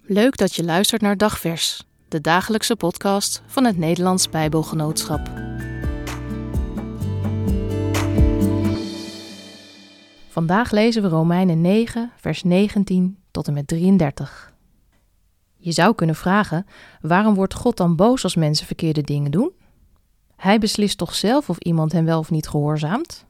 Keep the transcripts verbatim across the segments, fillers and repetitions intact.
Leuk dat je luistert naar Dagvers, de dagelijkse podcast van het Nederlands Bijbelgenootschap. Vandaag lezen we Romeinen negen, vers negentien tot en met drieëndertig. Je zou kunnen vragen, waarom wordt God dan boos als mensen verkeerde dingen doen? Hij beslist toch zelf of iemand hem wel of niet gehoorzaamt?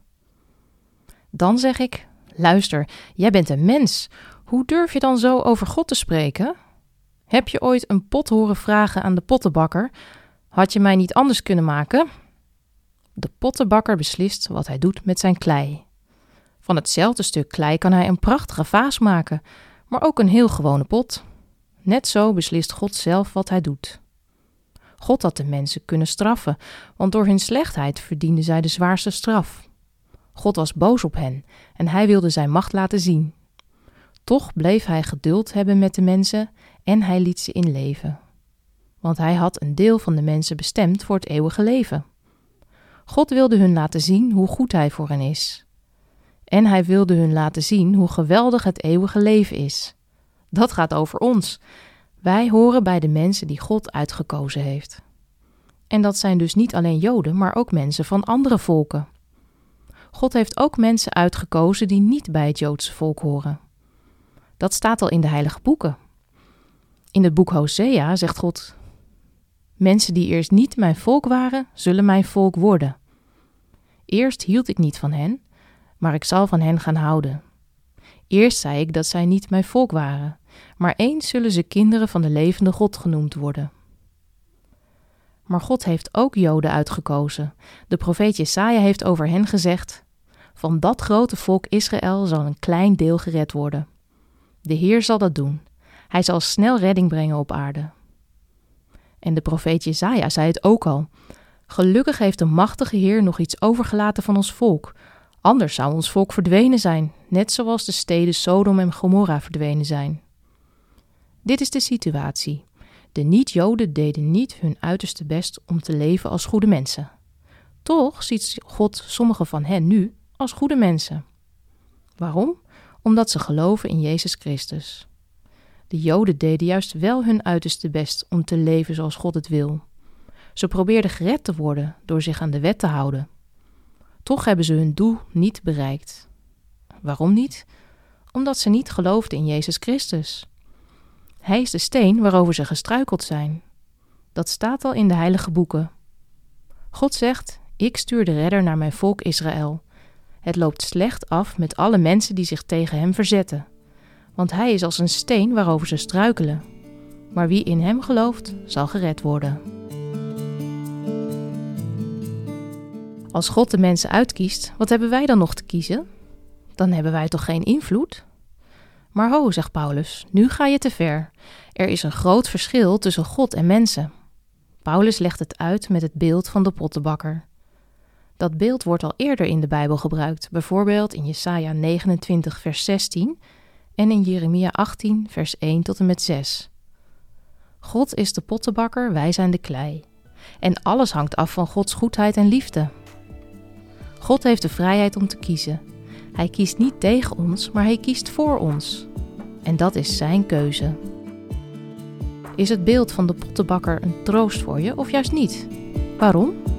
Dan zeg ik, luister, jij bent een mens. Hoe durf je dan zo over God te spreken? Heb je ooit een pot horen vragen aan de pottenbakker, had je mij niet anders kunnen maken? De pottenbakker beslist wat hij doet met zijn klei. Van hetzelfde stuk klei kan hij een prachtige vaas maken, maar ook een heel gewone pot. Net zo beslist God zelf wat hij doet. God had de mensen kunnen straffen, want door hun slechtheid verdienden zij de zwaarste straf. God was boos op hen en hij wilde zijn macht laten zien. Toch bleef hij geduld hebben met de mensen en hij liet ze in leven. Want hij had een deel van de mensen bestemd voor het eeuwige leven. God wilde hun laten zien hoe goed hij voor hen is. En hij wilde hun laten zien hoe geweldig het eeuwige leven is. Dat gaat over ons. Wij horen bij de mensen die God uitgekozen heeft. En dat zijn dus niet alleen Joden, maar ook mensen van andere volken. God heeft ook mensen uitgekozen die niet bij het Joodse volk horen. Dat staat al in de heilige boeken. In het boek Hosea zegt God: mensen die eerst niet mijn volk waren, zullen mijn volk worden. Eerst hield ik niet van hen, maar ik zal van hen gaan houden. Eerst zei ik dat zij niet mijn volk waren, maar eens zullen ze kinderen van de levende God genoemd worden. Maar God heeft ook Joden uitgekozen. De profeet Jesaja heeft over hen gezegd: van dat grote volk Israël zal een klein deel gered worden. De Heer zal dat doen. Hij zal snel redding brengen op aarde. En de profeet Jesaja zei het ook al: gelukkig heeft de machtige Heer nog iets overgelaten van ons volk. Anders zou ons volk verdwenen zijn, net zoals de steden Sodom en Gomorra verdwenen zijn. Dit is de situatie. De niet-Joden deden niet hun uiterste best om te leven als goede mensen. Toch ziet God sommige van hen nu als goede mensen. Waarom? Omdat ze geloven in Jezus Christus. De Joden deden juist wel hun uiterste best om te leven zoals God het wil. Ze probeerden gered te worden door zich aan de wet te houden. Toch hebben ze hun doel niet bereikt. Waarom niet? Omdat ze niet geloofden in Jezus Christus. Hij is de steen waarover ze gestruikeld zijn. Dat staat al in de heilige boeken. God zegt: ik stuur de redder naar mijn volk Israël. Het loopt slecht af met alle mensen die zich tegen hem verzetten. Want hij is als een steen waarover ze struikelen. Maar wie in hem gelooft, zal gered worden. Als God de mensen uitkiest, wat hebben wij dan nog te kiezen? Dan hebben wij toch geen invloed? Maar ho, zegt Paulus, nu ga je te ver. Er is een groot verschil tussen God en mensen. Paulus legt het uit met het beeld van de pottenbakker. Dat beeld wordt al eerder in de Bijbel gebruikt, bijvoorbeeld in Jesaja negenentwintig vers zestien en in Jeremia achttien vers één tot en met zes. God is de pottenbakker, wij zijn de klei. En alles hangt af van Gods goedheid en liefde. God heeft de vrijheid om te kiezen. Hij kiest niet tegen ons, maar hij kiest voor ons. En dat is zijn keuze. Is het beeld van de pottenbakker een troost voor je of juist niet? Waarom?